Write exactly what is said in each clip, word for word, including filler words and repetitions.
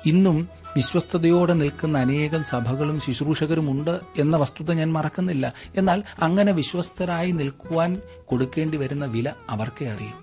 ഇന്നും വിശ്വസ്തയോടെ നിൽക്കുന്ന അനേകം സഭകളും ശുശ്രൂഷകരുമുണ്ട് എന്ന വസ്തുത ഞാൻ മറക്കുന്നില്ല. എന്നാൽ അങ്ങനെ വിശ്വസ്തരായി നിൽക്കുവാൻ കൊടുക്കേണ്ടി വരുന്ന വില അവർക്കേ അറിയും.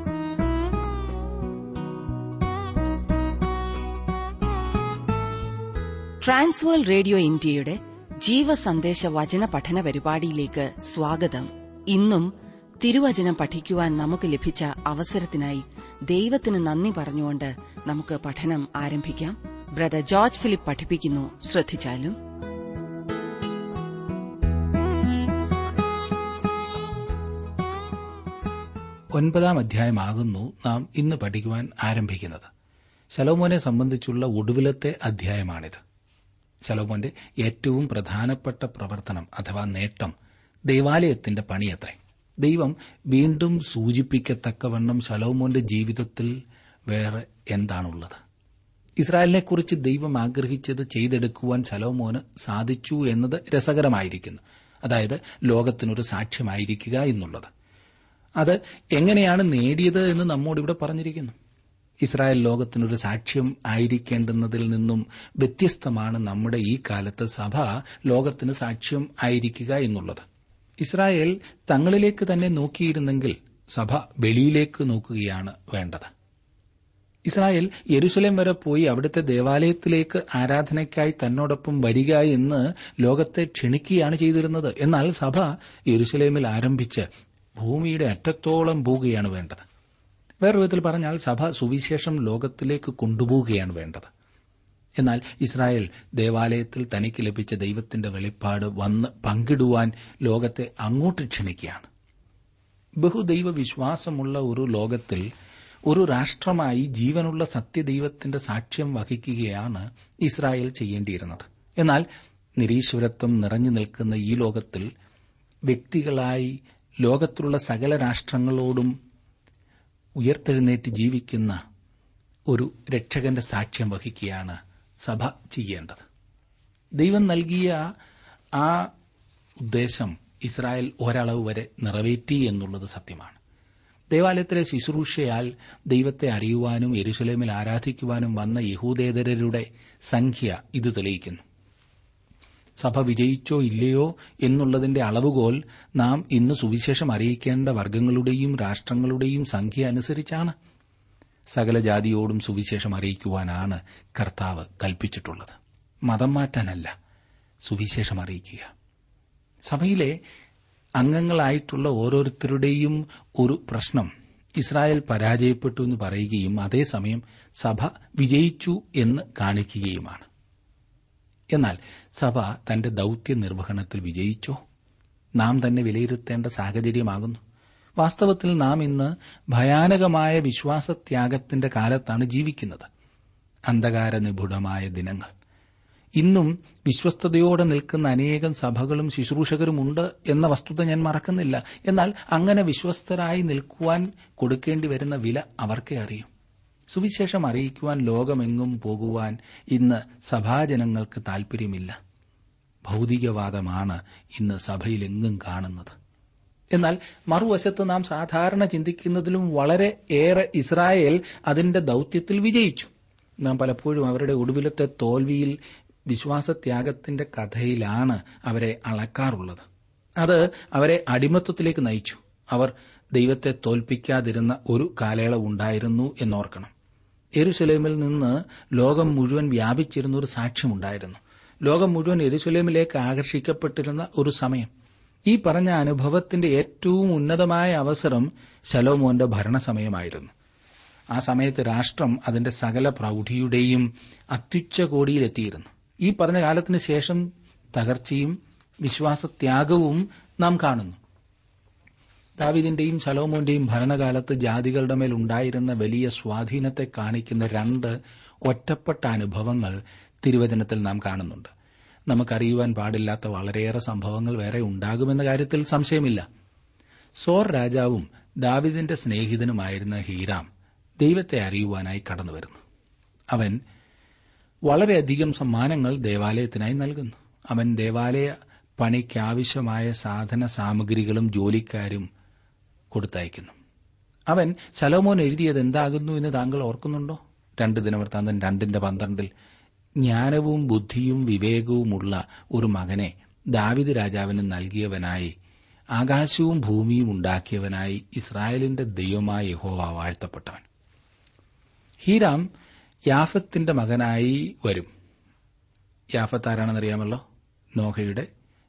ട്രാൻസ്വേൾ റേഡിയോ ഇന്ത്യയുടെ ജീവസന്ദേശ വചന പഠന പരിപാടിയിലേക്ക് സ്വാഗതം. ഇന്നും തിരുവചനം പഠിക്കുവാൻ നമുക്ക് ലഭിച്ച അവസരത്തിനായി ദൈവത്തിന് നന്ദി പറഞ്ഞുകൊണ്ട് നമുക്ക് പഠനം ആരംഭിക്കാം. ബ്രദർ ജോർജ് ഫിലിപ്പ് പഠിപ്പിക്കുന്നു. ശ്രദ്ധിച്ചാലും. ഒൻപതാം അധ്യായമാകുന്നു നാം ഇന്ന് പഠിക്കുവാൻ ആരംഭിക്കുന്നത്. ശലോമോനെ സംബന്ധിച്ചുള്ള ഒടുവിലത്തെ അധ്യായമാണിത്. ശലോമോന്റെ ഏറ്റവും പ്രധാനപ്പെട്ട പ്രവർത്തനം അഥവാ നേട്ടം ദൈവാലയത്തിന്റെ പണിയത്രേ. ദൈവം വീണ്ടും സൂചിപ്പിക്കത്തക്കവണ്ണം ശലോമോന്റെ ജീവിതത്തിൽ വേറെ എന്താണുള്ളത്? ഇസ്രായേലിനെക്കുറിച്ച് ദൈവം ആഗ്രഹിച്ചത് ചെയ്തെടുക്കുവാൻ ശലോമോന് സാധിച്ചു എന്നത് രസകരമായിരിക്കുന്നു. അതായത് ലോകത്തിനൊരു സാക്ഷ്യമായിരിക്കുക എന്നുള്ളത്. അത് എങ്ങനെയാണ് നേടിയത് എന്ന് നമ്മോടിവിടെ പറഞ്ഞിരിക്കുന്നു. ഇസ്രായേൽ ലോകത്തിനൊരു സാക്ഷ്യം ആയിരിക്കേണ്ടുന്നതിൽ നിന്നും വ്യത്യസ്തമാണ് നമ്മുടെ ഈ കാലത്ത് സഭ ലോകത്തിന് സാക്ഷ്യം ആയിരിക്കുക എന്നുള്ളത്. ഇസ്രായേൽ തങ്ങളിലേക്ക് തന്നെ നോക്കിയിരുന്നെങ്കിൽ സഭ വെളിയിലേക്ക് നോക്കുകയാണ് വേണ്ടത്. ഇസ്രായേൽ യെരുശലേം വരെ പോയി അവിടുത്തെ ദേവാലയത്തിലേക്ക് ആരാധനയ്ക്കായി തന്നോടൊപ്പം വരിക എന്ന് ലോകത്തെ ക്ഷണിക്കുകയാണ് ചെയ്തിരുന്നത്. എന്നാൽ സഭ യെരുശലേമിൽ ആരംഭിച്ച് ഭൂമിയുടെ അറ്റത്തോളം പോവുകയാണ് വേണ്ടത്. വേറെ വിധത്തിൽ പറഞ്ഞാൽ സഭ സുവിശേഷം ലോകത്തിലേക്ക് കൊണ്ടുപോവുകയാണ് വേണ്ടത്. എന്നാൽ ഇസ്രായേൽ ദേവാലയത്തിൽ തനിക്ക് ലഭിച്ച ദൈവത്തിന്റെ വെളിപ്പാട് വന്ന് പങ്കിടുവാൻ ലോകത്തെ അങ്ങോട്ട് ക്ഷണിക്കുകയാണ്. ബഹുദൈവ വിശ്വാസമുള്ള ഒരു ലോകത്തിൽ ഒരു രാഷ്ട്രമായി ജീവനുള്ള സത്യദൈവത്തിന്റെ സാക്ഷ്യം വഹിക്കുകയാണ് ഇസ്രായേൽ ചെയ്യേണ്ടിയിരുന്നത്. എന്നാൽ നിരീശ്വരത്വം നിറഞ്ഞു നിൽക്കുന്ന ഈ ലോകത്തിൽ വ്യക്തികളായി ലോകത്തിലുള്ള സകല രാഷ്ട്രങ്ങളോടും ഉയർത്തെഴുന്നേറ്റ് ജീവിക്കുന്ന ഒരു രക്ഷകന്റെ സാക്ഷ്യം വഹിക്കുകയാണ് സഭ ചെയ്യേണ്ടത്. ദൈവം നൽകിയ ആ ഉദ്ദേശം ഇസ്രായേൽ ഒരളവ് വരെ നിറവേറ്റി എന്നുള്ളത് സത്യമാണ്. ദേവാലയത്തിലെ ശുശ്രൂഷയാൽ ദൈവത്തെ അറിയുവാനും യെരുശലേമിൽ ആരാധിക്കുവാനും വന്ന യഹൂദേതരരുടെ സംഖ്യ ഇത് തെളിയിക്കുന്നു. സഭ വിജയിച്ചോ ഇല്ലയോ എന്നുള്ളതിന്റെ അളവുകോൽ നാം ഇന്ന് സുവിശേഷം അറിയിക്കേണ്ട വർഗ്ഗങ്ങളുടെയും രാഷ്ട്രങ്ങളുടെയും സംഖ്യ അനുസരിച്ചാണ്. സകല ജാതിയോടും സുവിശേഷം അറിയിക്കുവാനാണ് കർത്താവ് കൽപ്പിച്ചിട്ടുള്ളത്. മതം മാറ്റാനല്ല, സുവിശേഷം അറിയിക്കുക. സഭയിലെ അംഗങ്ങളായിട്ടുള്ള ഓരോരുത്തരുടെയും ഒരു പ്രശ്നം ഇസ്രായേൽ പരാജയപ്പെട്ടു എന്ന് പറയുകയും അതേസമയം സഭ വിജയിച്ചു എന്ന് കാണിക്കുകയുമാണ്. എന്നാൽ സഭ തന്റെ ദൌത്യ നിർവഹണത്തിൽ വിജയിച്ചോ? നാം തന്നെ വിലയിരുത്തേണ്ട സാഹചര്യമാകുന്നു. വാസ്തവത്തിൽ നാം ഇന്ന് ഭയാനകമായ വിശ്വാസത്യാഗത്തിന്റെ കാലത്താണ് ജീവിക്കുന്നത്. അന്ധകാര നിപുണമായ ദിനങ്ങൾ. ഇന്നും വിശ്വസ്തയോടെ നിൽക്കുന്ന അനേകം സഭകളും ശുശ്രൂഷകരുമുണ്ട് എന്ന വസ്തുത ഞാൻ മറക്കുന്നില്ല. എന്നാൽ അങ്ങനെ വിശ്വസ്തരായി നിൽക്കുവാൻ കൊടുക്കേണ്ടി വരുന്ന വില അവർക്കേ അറിയും. സുവിശേഷം അറിയിക്കുവാൻ ലോകമെങ്ങും പോകുവാൻ ഇന്ന് സഭാജനങ്ങൾക്ക് താൽപര്യമില്ല. ഭൌതികവാദമാണ് ഇന്ന് സഭയിലെങ്ങും കാണുന്നത്. എന്നാൽ മറുവശത്ത് നാം സാധാരണ ചിന്തിക്കുന്നതിലും വളരെ ഏറെ ഇസ്രായേൽ അതിന്റെ ദൌത്യത്തിൽ വിജയിച്ചു. നാം പലപ്പോഴും അവരുടെ ഒടുവിലത്തെ തോൽവിയിൽ വിശ്വാസത്യാഗത്തിന്റെ കഥയിലാണ് അവരെ അളക്കാറുള്ളത്. അത് അവരെ അടിമത്വത്തിലേക്ക് നയിച്ചു. അവർ ദൈവത്തെ തോൽപ്പിക്കാതിരുന്ന ഒരു കാലയളവുണ്ടായിരുന്നു എന്നോർക്കണം. യെരുശലേമിൽ നിന്ന് ലോകം മുഴുവൻ വ്യാപിച്ചിരുന്ന ഒരു സാക്ഷ്യമുണ്ടായിരുന്നു. ലോകം മുഴുവൻ യെരുശലേമിലേക്ക് ആകർഷിക്കപ്പെട്ടിരുന്ന ഒരു സമയം. ഈ പറഞ്ഞ അനുഭവത്തിന്റെ ഏറ്റവും ഉന്നതമായ അവസരം ശലോമോന്റെ ഭരണസമയമായിരുന്നു. ആ സമയത്ത് രാഷ്ട്രം അതിന്റെ സകല പ്രൌഢിയുടെയും അത്യുച്ചകോടിയിലെത്തിയിരുന്നു. ഈ പറഞ്ഞ കാലത്തിന് ശേഷം തകർച്ചയും വിശ്വാസത്യാഗവും നാം കാണുന്നു. ദാവീദിന്റെയും ശലോമോന്റെയും ഭരണകാലത്ത് ജാതികളുടെ മേൽ ഉണ്ടായിരുന്ന വലിയ സ്വാധീനത്തെ കാണിക്കുന്ന രണ്ട് ഒറ്റപ്പെട്ട അനുഭവങ്ങൾ തിരുവചനത്തിൽ നാം കാണുന്നുണ്ട്. നമുക്കറിയുവാൻ പാടില്ലാത്ത വളരെയേറെ സംഭവങ്ങൾ വേറെ ഉണ്ടാകുമെന്ന കാര്യത്തിൽ സംശയമില്ല. സോർ രാജാവും ദാവീദിന്റെ സ്നേഹിതനുമായിരുന്ന ഹീരാം ദൈവത്തെ അറിയുവാനായി കടന്നുവരുന്നു. അവൻ വളരെയധികം സമ്മാനങ്ങൾ ദേവാലയത്തിനായി നൽകുന്നു. അവൻ ദേവാലയ പണിക്കാവശ്യമായ സാധന സാമഗ്രികളും ജോലിക്കാരും കൊടുത്തയക്കുന്നു. അവൻ ശലോമോൻ എഴുതിയത് എന്താകുന്നു എന്ന് താങ്കൾ ഓർക്കുന്നുണ്ടോ? രണ്ട് ദിനവൃത്താന്തം രണ്ടിന്റെ പന്ത്രണ്ടിൽ ജ്ഞാനവും ബുദ്ധിയും വിവേകവുമുള്ള ഒരു മകനെ ദാവീദ് രാജാവിന് നൽകിയവനായി ആകാശവും ഭൂമിയും ഉണ്ടാക്കിയവനായി ഇസ്രായേലിന്റെ ദൈവമായ യഹോവ വാഴ്ത്തപ്പെട്ടവൻ. ഹീരാം യാഫത്തിന്റെ മകനായി വരും. യാഫത്ത് ആരാണെന്നറിയാമല്ലോ? നോഹയുടെ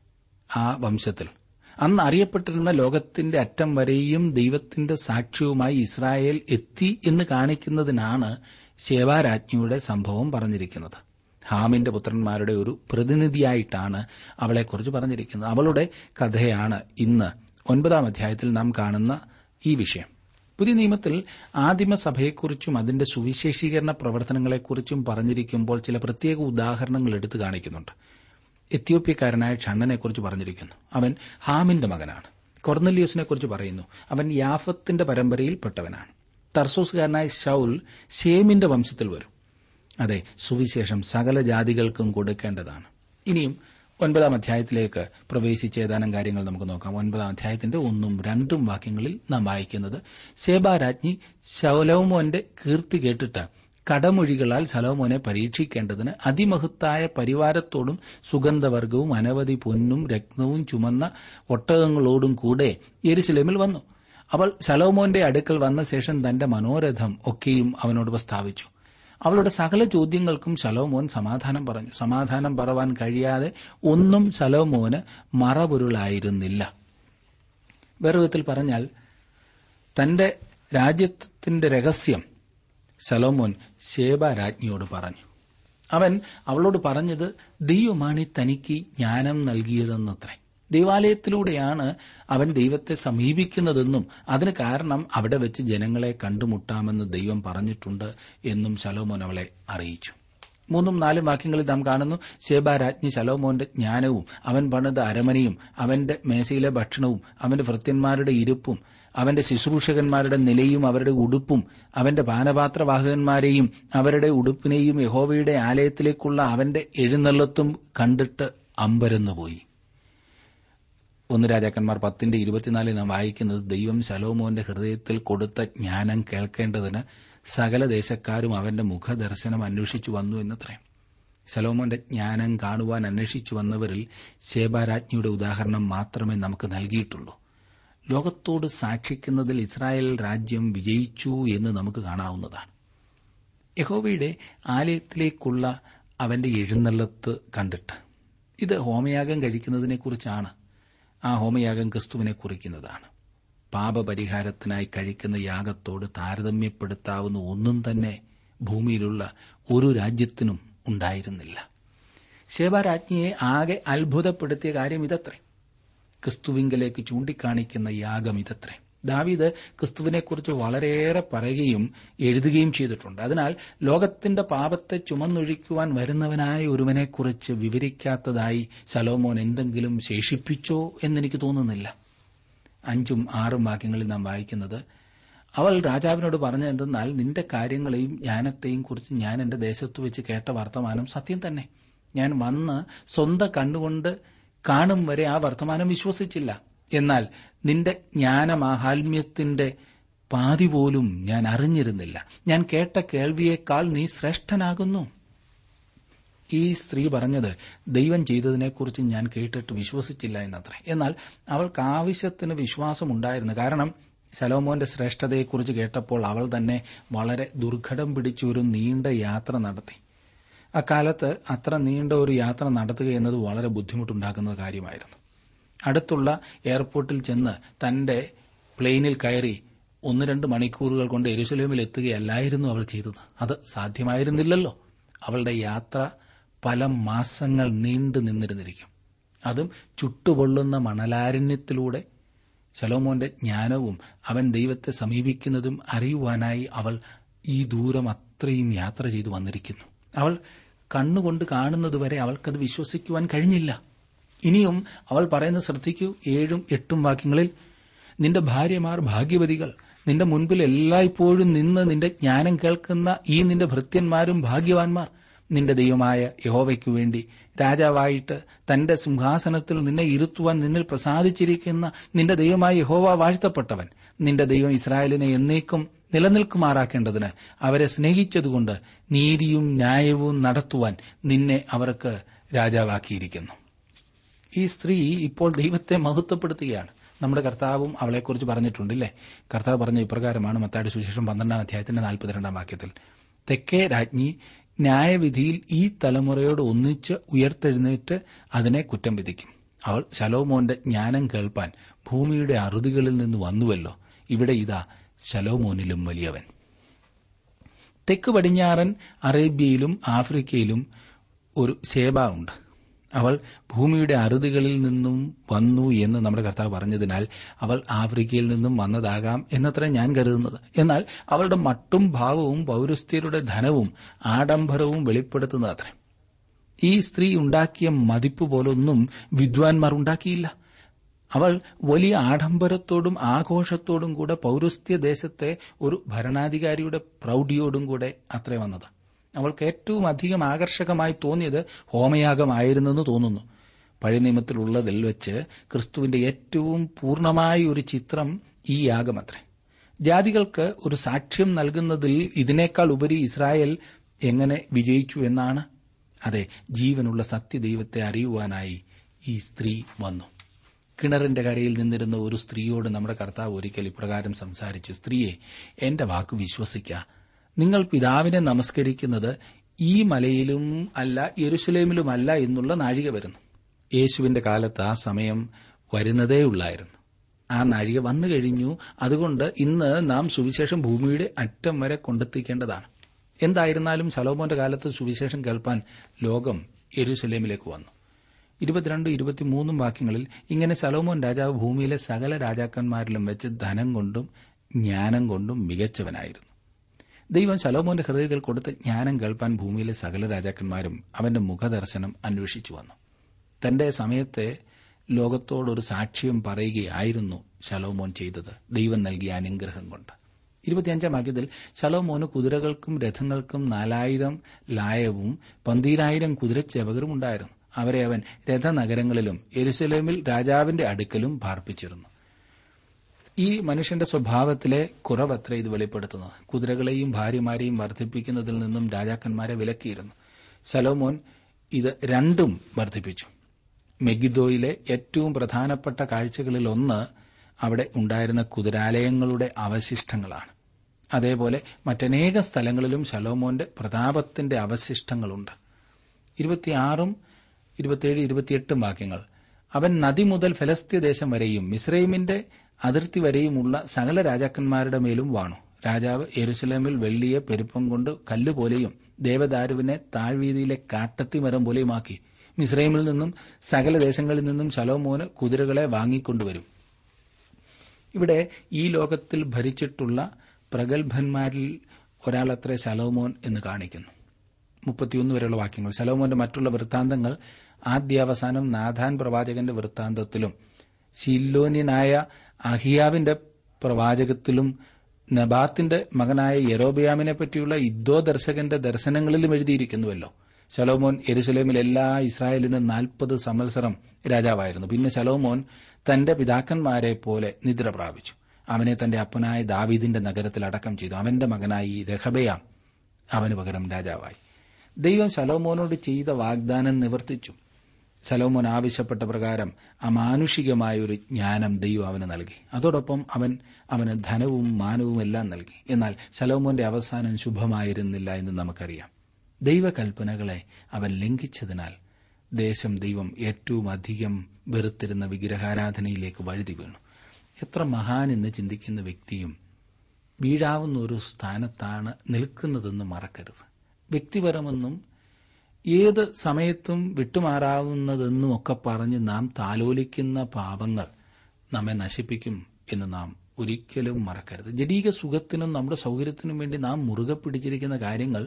ആ വംശത്തിൽ അന്ന് അറിയപ്പെട്ടിരുന്ന ലോകത്തിന്റെ അറ്റം വരെയും ദൈവത്തിന്റെ സാക്ഷ്യവുമായി ഇസ്രായേൽ എത്തി എന്ന് കാണിക്കുന്നതിനാണ് ശേബാരാജ്ഞിയുടെ സംഭവം പറഞ്ഞിരിക്കുന്നത്. ഹാമിന്റെ പുത്രന്മാരുടെ ഒരു പ്രതിനിധിയായിട്ടാണ് അവളെക്കുറിച്ച് പറഞ്ഞിരിക്കുന്നത്. അവളുടെ കഥയാണ് ഇന്ന് ഒൻപതാം അധ്യായത്തിൽ നാം കാണുന്ന ഈ വിഷയം. പുതിയ നിയമത്തിൽ ആദിമസഭയെക്കുറിച്ചും അതിന്റെ സുവിശേഷീകരണ പ്രവർത്തനങ്ങളെക്കുറിച്ചും പറഞ്ഞിരിക്കുമ്പോൾ ചില പ്രത്യേക ഉദാഹരണങ്ങൾ എടുത്തു കാണിക്കുന്നുണ്ട്. എത്യോപ്യക്കാരനായ ഷണ്ണനെക്കുറിച്ച് പറഞ്ഞിരിക്കുന്നു. അവൻ ഹാമിന്റെ മകനാണ്. കൊർന്നലിയോസിനെക്കുറിച്ച് പറയുന്നു. അവൻ യാഫത്തിന്റെ പരമ്പരയിൽപ്പെട്ടവനാണ്. തർസോസുകാരനായ ശൌൽ ശേമിന്റെ വംശത്തിൽ വരും. അതെ, സുവിശേഷം സകല ജാതികൾക്കും കൊടുക്കേണ്ടതാണ്. ഇനിയും ഒൻപതാം അധ്യായത്തിലേക്ക് പ്രവേശിച്ച ഏതാനും കാര്യങ്ങൾ നമുക്ക് നോക്കാം. ഒൻപതാം അധ്യായത്തിന്റെ ഒന്നും രണ്ടും വാക്യങ്ങളിൽ നാം വായിക്കുന്നത്, ശേബാരാജ്ഞി ശലോമോന്റെ കീർത്തി കേട്ടിട്ട് കടമൊഴികളാൽ ശലോമോനെ പരീക്ഷിക്കേണ്ടതിന് അതിമഹത്തായ പരിവാരത്തോടും സുഗന്ധവർഗവും അനവധി പൊന്നും രത്നവും ചുമന്ന ഒട്ടകങ്ങളോടും കൂടെ യെരുശലേമിൽ വന്നു. അവൾ ശലോമോന്റെ അടുക്കൽ വന്ന ശേഷം തന്റെ മനോരഥം ഒക്കെയും അവനോട് പ്രസ്താവിച്ചു. അവളുടെ സകല ചോദ്യങ്ങൾക്കും ശലോമോൻ സമാധാനം പറഞ്ഞു. സമാധാനം പറവാൻ കഴിയാതെ ഒന്നും ശലോമോന് മറപൊരുളായിരുന്നില്ല. വേറെ വിധത്തിൽ പറഞ്ഞാൽ, തന്റെ രാജ്യത്തിന്റെ രഹസ്യം ശലോമോൻ ശേബാരാജ്ഞിയോട് പറഞ്ഞു. അവൻ അവളോട് പറഞ്ഞത് ദൈവമാണ് തനിക്ക് ജ്ഞാനം നൽകിയതെന്നത്രേ. ദൈവാലയത്തിലൂടെയാണ് അവൻ ദൈവത്തെ സമീപിക്കുന്നതെന്നും അതിന് കാരണം അവിടെ വെച്ച് ജനങ്ങളെ കണ്ടുമുട്ടാമെന്ന് ദൈവം പറഞ്ഞിട്ടുണ്ട് എന്നും ശലോമോൻ അവളെ അറിയിച്ചു. മൂന്നും നാലും വാക്യങ്ങളിൽ നാം കാണുന്നു, ശേബാരാജ്ഞി ശലോമോന്റെ ജ്ഞാനവും അവൻ പണിത അരമനയും അവന്റെ മേശയിലെ ഭക്ഷണവും അവന്റെ ഭൃത്യന്മാരുടെ ഇരിപ്പും അവന്റെ ശുശ്രൂഷകന്മാരുടെ നിലയും അവരുടെ ഉടുപ്പും അവന്റെ പാനപാത്രവാഹകന്മാരെയും അവരുടെ ഉടുപ്പിനെയും യഹോവയുടെ ആലയത്തിലേക്കുള്ള അവന്റെ എഴുന്നള്ളത്തും കണ്ടിട്ട് അമ്പരന്നുപോയി. ഒന്ന് രാജാക്കന്മാർ പത്തിന്റെ ഇരുപത്തിനാലിൽ നാം വായിക്കുന്നത്, ദൈവം ശലോമോന്റെ ഹൃദയത്തിൽ കൊടുത്ത ജ്ഞാനം കേൾക്കേണ്ടതിന് സകല ദേശക്കാരും അവന്റെ മുഖദർശനം അന്വേഷിച്ചു വന്നു എന്നത്രേ. ശലോമോന്റെ ജ്ഞാനം കാണുവാൻ അന്വേഷിച്ചു വന്നവരിൽ ശേബാരാജ്ഞിയുടെ ഉദാഹരണം മാത്രമേ നമുക്ക് നൽകിയിട്ടുള്ളൂ. ലോകത്തോട് സാക്ഷിക്കുന്നതിൽ ഇസ്രായേൽ രാജ്യം വിജയിച്ചു എന്ന് നമുക്ക് കാണാവുന്നതാണ്. യഹോവയുടെ ആലയത്തിലേക്കുള്ള അവന്റെ എഴുന്നള്ളത്ത് കണ്ടിട്ട്, ഇത് ഹോമയാഗം കഴിക്കുന്നതിനെക്കുറിച്ചാണ്. ആ ഹോമയാഗം ക്രിസ്തുവിനെ കുറിക്കുന്നതാണ്. പാപപരിഹാരത്തിനായി കഴിക്കുന്ന യാഗത്തോട് താരതമ്യപ്പെടുത്താവുന്ന ഒന്നും തന്നെ ഭൂമിയിലുള്ള ഒരു രാജ്യത്തിനും ഉണ്ടായിരുന്നില്ല. ശേബാരാജ്ഞിയെ ആകെ അത്ഭുതപ്പെടുത്തിയ കാര്യം ഇതത്രേ. ക്രിസ്തുവിങ്കലേക്ക് ചൂണ്ടിക്കാണിക്കുന്ന യാഗം ഇതത്രേ. ദാവീദ് ക്രിസ്തുവിനെക്കുറിച്ച് വളരെയേറെ പറയുകയും എഴുതുകയും ചെയ്തിട്ടുണ്ട്. അതിനാൽ ലോകത്തിന്റെ പാപത്തെ ചുമന്നൊഴിക്കുവാൻ വരുന്നവനായ ഒരുവനെക്കുറിച്ച് വിവരിക്കാത്തതായി ശലോമോൻ എന്തെങ്കിലും ശേഷിപ്പിച്ചോ എന്നെനിക്ക് തോന്നുന്നില്ല. അഞ്ചും ആറും വാക്യങ്ങളിൽ നാം വായിക്കുന്നത്, അവൾ രാജാവിനോട് പറഞ്ഞതെന്തെന്നാൽ, നിന്റെ കാര്യങ്ങളെയും ജ്ഞാനത്തെയും കുറിച്ച് ഞാൻ എന്റെ ദേശത്തു വെച്ച് കേട്ട വർത്തമാനം സത്യം തന്നെ. ഞാൻ വന്ന് സ്വന്തം കണ്ണുകൊണ്ട് കാണും വരെ ആ വർത്തമാനം വിശ്വസിച്ചില്ല. എന്നാൽ നിന്റെ ജ്ഞാനമാഹാത്മ്യത്തിന്റെ പാതി പോലും ഞാൻ അറിഞ്ഞിരുന്നില്ല. ഞാൻ കേട്ട കേൾവിയേക്കാൾ നീ ശ്രേഷ്ഠനാകുന്നു. ഈ സ്ത്രീ പറഞ്ഞത് ദൈവം ചെയ്തതിനെക്കുറിച്ച് ഞാൻ കേട്ടിട്ട് വിശ്വസിച്ചില്ല എന്നത്രേ. എന്നാൽ അവൾക്ക് ആവശ്യത്തിന് വിശ്വാസമുണ്ടായിരുന്നു. കാരണം ശലോമോന്റെ ശ്രേഷ്ഠതയെക്കുറിച്ച് കേട്ടപ്പോൾ അവൾ തന്നെ വളരെ ദുർഘടം പിടിച്ചൊരു നീണ്ട യാത്ര നടത്തി. അക്കാലത്ത് അത്ര നീണ്ട ഒരു യാത്ര നടത്തുക എന്നത് വളരെ ബുദ്ധിമുട്ടുണ്ടാക്കുന്ന കാര്യമായിരുന്നു. അടുത്തുള്ള എയർപോർട്ടിൽ ചെന്ന് തന്റെ പ്ലെയിനിൽ കയറി ഒന്ന് രണ്ട് മണിക്കൂറുകൾ കൊണ്ട് യെരുശലേമിൽ എത്തുകയല്ലായിരുന്നു അവൾ ചെയ്തത്. അത് സാധ്യമായിരുന്നില്ലല്ലോ. അവളുടെ യാത്ര പല മാസങ്ങൾ നീണ്ടു നിന്നിരുന്നിരിക്കും. അതും ചുട്ടുപൊള്ളുന്ന മണലാരണ്യത്തിലൂടെ. ശലോമോന്റെ ജ്ഞാനവും അവൻ ദൈവത്തെ സമീപിക്കുന്നതും അറിയുവാനായി അവൾ ഈ ദൂരം അത്രയും യാത്ര ചെയ്തു വന്നിരിക്കുന്നു. അവൾ കണ്ണുകൊണ്ട് കാണുന്നതുവരെ അവൾക്കത് വിശ്വസിക്കുവാൻ കഴിഞ്ഞില്ല. ഇനിയും അവൾ പറയുന്നത് ശ്രദ്ധിക്കൂ. ഏഴും എട്ടും വാക്യങ്ങളിൽ, നിന്റെ ഭാര്യമാർ ഭാഗ്യവതികൾ, നിന്റെ മുൻപിൽ എല്ലായ്പ്പോഴും നിന്ന് നിന്റെ ജ്ഞാനം കേൾക്കുന്ന ഈ നിന്റെ ഭൃത്യന്മാരും ഭാഗ്യവാന്മാർ. നിന്റെ ദൈവമായ യഹോവയ്ക്കു വേണ്ടി രാജാവായിട്ട് തന്റെ സിംഹാസനത്തിൽ നിന്നെ ഇരുത്തുവാൻ നിന്നിൽ പ്രസാദിച്ചിരിക്കുന്ന നിന്റെ ദൈവമായ യഹോവ വാഴ്ത്തപ്പെട്ടവൻ. നിന്റെ ദൈവം ഇസ്രായേലിനെ എന്നേക്കും നിലനിൽക്കുമാറാക്കേണ്ടതിന് അവരെ സ്നേഹിച്ചതുകൊണ്ട് നീതിയും ന്യായവും നടത്തുവാൻ നിന്നെ അവർക്ക് രാജാവാക്കിയിരിക്കുന്നു. ഈ സ്ത്രീ ഇപ്പോൾ ദൈവത്തെ മഹത്വപ്പെടുത്തുകയാണ്. നമ്മുടെ കർത്താവും അവളെക്കുറിച്ച് പറഞ്ഞിട്ടുണ്ടല്ലേ. കർത്താവ് പറഞ്ഞ ഇപ്രകാരമാണ് മത്തായിയുടെ സുവിശേഷം പന്ത്രണ്ടാം അധ്യായത്തിന്റെ നാൽപ്പത്തിരണ്ടാം വാക്യത്തിൽ, തെക്കേ രാജ്ഞി ന്യായവിധിയിൽ ഈ തലമുറയോട് ഒന്നിച്ച് ഉയർത്തെഴുന്നേറ്റ് അതിനെ കുറ്റം വിധിക്കും. അവൾ ശലോമോന്റെ ജ്ഞാനം കേൾപ്പാൻ ഭൂമിയുടെ അറുതികളിൽ നിന്ന് വന്നുവല്ലോ. ഇവിടെ ഇതാ ശലോമോനിലും വലിയവൻ. തെക്ക് പടിഞ്ഞാറൻ അറേബ്യയിലും ആഫ്രിക്കയിലും ഒരു ശേബ ഉണ്ട്. അവൾ ഭൂമിയുടെ അറുതികളിൽ നിന്നും വന്നു എന്ന് നമ്മുടെ കർത്താവ് പറഞ്ഞതിനാൽ അവൾ ആഫ്രിക്കയിൽ നിന്നും വന്നതാകാം എന്നത്ര ഞാൻ കരുതുന്നത്. എന്നാൽ അവളുടെ മട്ടും ഭാവവും പൌരസ്ത്യരുടെ ധനവും ആഡംബരവും വെളിപ്പെടുത്തുന്നതത്രേ. ഈ സ്ത്രീ ഉണ്ടാക്കിയ മതിപ്പ് പോലൊന്നും വിദ്വാൻമാർ ഉണ്ടാക്കിയില്ല. അവൾ വലിയ ആഡംബരത്തോടും ആഘോഷത്തോടും കൂടെ പൌരസ്ത്യ ദേശത്തെ ഒരു ഭരണാധികാരിയുടെ പ്രൌഢിയോടും കൂടെ അത്രേ വന്നത്. അവൾക്ക് ഏറ്റവും അധികം ആകർഷകമായി തോന്നിയത് ഹോമയാഗമായിരുന്നെന്ന് തോന്നുന്നു. പഴയ നിയമത്തിലുള്ളതിൽ വെച്ച് ക്രിസ്തുവിന്റെ ഏറ്റവും പൂർണ്ണമായ ഒരു ചിത്രം ഈ യാഗമത്രേ. ജാതികൾക്ക് ഒരു സാക്ഷ്യം നൽകുന്നതിൽ ഇതിനേക്കാൾ ഉപരി ഇസ്രായേൽ എങ്ങനെ വിജയിച്ചു എന്നാണ്. അതെ, ജീവനുള്ള സത്യദൈവത്തെ അറിയുവാനായി ഈ സ്ത്രീ വന്നു. കിണറിന്റെ കരയിൽ നിന്നിരുന്ന ഒരു സ്ത്രീയോട് നമ്മുടെ കർത്താവ് ഒരിക്കൽ ഇപ്രകാരം സംസാരിച്ചു, സ്ത്രീയെ, എന്റെ വാക്ക് വിശ്വസിക്ക. നിങ്ങൾ പിതാവിനെ നമസ്കരിക്കുന്നത് ഈ മലയിലും അല്ല യെരുശലേമിലുമല്ല എന്നുള്ള നാഴിക വരുന്നു. യേശുവിന്റെ കാലത്ത് ആ സമയം വരുന്നതേയുള്ളായിരുന്നു. ആ നാഴിക വന്നു കഴിഞ്ഞു. അതുകൊണ്ട് ഇന്ന് നാം സുവിശേഷം ഭൂമിയുടെ അറ്റം വരെ കൊണ്ടെത്തിക്കേണ്ടതാണ്. എന്തായിരുന്നാലും ശലോമോന്റെ കാലത്ത് സുവിശേഷം കേൾപ്പാൻ ലോകം യെരുശലേമിലേക്ക് വന്നു. ഇരുപത്തിരണ്ട് ഇരുപത്തിമൂന്നും വാക്യങ്ങളിൽ ഇങ്ങനെ ശലോമോൻ രാജാവ് ഭൂമിയിലെ സകല രാജാക്കന്മാരിലും വെച്ച് ധനം കൊണ്ടും ജ്ഞാനം കൊണ്ടും മികച്ചവനായിരുന്നു. ദൈവം ശലോമോന്റെ ഹൃദയത്തിൽ കൊടുത്ത ജ്ഞാനം കേൾപ്പാൻ ഭൂമിയിലെ സകല രാജാക്കന്മാരും അവന്റെ മുഖദർശനം അന്വേഷിച്ചു വന്നു. തന്റെ സമയത്തെ ലോകത്തോടൊരു സാക്ഷ്യം പറയുകയായിരുന്നു ശലോമോൻ ചെയ്തത്, ദൈവം നൽകിയ അനുഗ്രഹം കൊണ്ട്. ഇരുപത്തിയഞ്ചാം വാക്യത്തിൽ ശലോമോന് കുതിരകൾക്കും രഥങ്ങൾക്കും നാലായിരം ലായവും പന്തീരായിരം കുതിരച്ചേവകരും ഉണ്ടായിരുന്നു. അവരെ അവൻ രഥനഗരങ്ങളിലും യെരുശലേമിൽ രാജാവിന്റെ അടുക്കലും പാർപ്പിച്ചിരുന്നു. ഈ മനുഷ്യന്റെ സ്വഭാവത്തിലെ കുറവത്ര ഇത് വെളിപ്പെടുത്തുന്നത്. കുതിരകളെയും ഭാര്യമാരെയും വർദ്ധിപ്പിക്കുന്നതിൽ നിന്നും രാജാക്കന്മാരെ വിലക്കിയിരുന്നു. ശലോമോൻ ഇത് രണ്ടും വർദ്ധിപ്പിച്ചു. മെഗിദ്ദോയിലെ ഏറ്റവും പ്രധാനപ്പെട്ട കാഴ്ചകളിൽ ഒന്ന് അവിടെ ഉണ്ടായിരുന്ന കുതിരാലയങ്ങളുടെ അവശിഷ്ടങ്ങളാണ്. അതേപോലെ മറ്റനേക സ്ഥലങ്ങളിലും ശലോമോന്റെ പ്രതാപത്തിന്റെ അവശിഷ്ടങ്ങളുണ്ട്. ഇരുപത്തിയാറും ഇരുപത്തിയേഴ് ഇരുപത്തിയെട്ടും വാക്യങ്ങൾ, അവൻ നദി മുതൽ ഫെലസ്ത്യദേശം വരെയും മിസ്രൈമിന്റെ അതിർത്തി വരെയുമുള്ള സകല രാജാക്കന്മാരുടെ മേലും വാണു. രാജാവ് യെരുശലേമിൽ വെള്ളിയെ പെരുപ്പം കൊണ്ട് കല്ലുപോലെയും ദേവദാരുവിനെ താഴ്വീതിയിലെ കാട്ടത്തി മരം പോലെയുമാക്കി. മിസ്രൈമിൽ നിന്നും സകല ദേശങ്ങളിൽ നിന്നും ശലോമോന് കുതിരകളെ വാങ്ങിക്കൊണ്ടുവരും. ഇവിടെ ഈ ലോകത്തിൽ ഭരിച്ചിട്ടുള്ള പ്രഗത്ഭന്മാരിൽ ഒരാളത്രേ ശലോമോൻ എന്ന് കാണിക്കുന്നു. മുപ്പത്തിയൊന്ന് വരെയുള്ള വാക്യങ്ങൾ. ശലോമോന്റെ മറ്റുള്ള വൃത്താന്തങ്ങൾ ആദ്യാവസാനം നാഥാൻ പ്രവാചകന്റെ വൃത്താന്തത്തിലും ശില്ലോന്യനായ അഹിയാവിന്റെ പ്രവാചകത്തിലും നബാത്തിന്റെ മകനായ യെരോബയാമിനെ പറ്റിയുള്ള ഇദ്ദോ ദർശകന്റെ ദർശനങ്ങളിലും എഴുതിയിരിക്കുന്നുവല്ലോ. ശലോമോൻ യെരുശലേമിൽ എല്ലാ ഇസ്രായേലിനും നാൽപ്പത് സംവത്സരം രാജാവായിരുന്നു. പിന്നെ ശലോമോൻ തന്റെ പിതാക്കന്മാരെ പോലെ നിദ്ര പ്രാപിച്ചു. അവനെ തന്റെ അപ്പനായ ദാവീദിന്റെ നഗരത്തിൽ അടക്കം ചെയ്തു. അവന്റെ മകനായി രഹബയാം അവന് പകരം രാജാവായി. ദൈവം ശലോമോനോട് ചെയ്ത വാഗ്ദാനം നിവർത്തിച്ചു. ശലോമോൻ ആവശ്യപ്പെട്ട പ്രകാരം അമാനുഷികമായൊരു ജ്ഞാനം ദൈവം അവന് നൽകി. അതോടൊപ്പം അവൻ അവന് ധനവും മാനവും എല്ലാം നൽകി. എന്നാൽ ശലോമോന്റെ അവസാനം ശുഭമായിരുന്നില്ല എന്ന് നമുക്കറിയാം. ദൈവകൽപ്പനകളെ അവൻ ലംഘിച്ചതിനാൽ ദേശം ദൈവം ഏറ്റവും അധികം വെറുത്തിരുന്ന വിഗ്രഹാരാധനയിലേക്ക് വഴുതി വീണു. എത്ര മഹാൻ എന്ന് ചിന്തിക്കുന്ന വ്യക്തിയും വീഴാവുന്ന ഒരു സ്ഥാനത്താണ് നിൽക്കുന്നതെന്ന് മറക്കരുത്. വ്യക്തിപരമെന്നും ഏത് സമയത്തും വിട്ടുമാറാവുന്നതെന്നും ഒക്കെ പറഞ്ഞ് നാം താലോലിക്കുന്ന പാപങ്ങൾ നമ്മെ നശിപ്പിക്കും എന്ന് നാം ഒരിക്കലും മറക്കരുത്. ജഡീക സുഖത്തിനും നമ്മുടെ സൌകര്യത്തിനും വേണ്ടി നാം മുറുകെ പിടിച്ചിരിക്കുന്ന കാര്യങ്ങൾ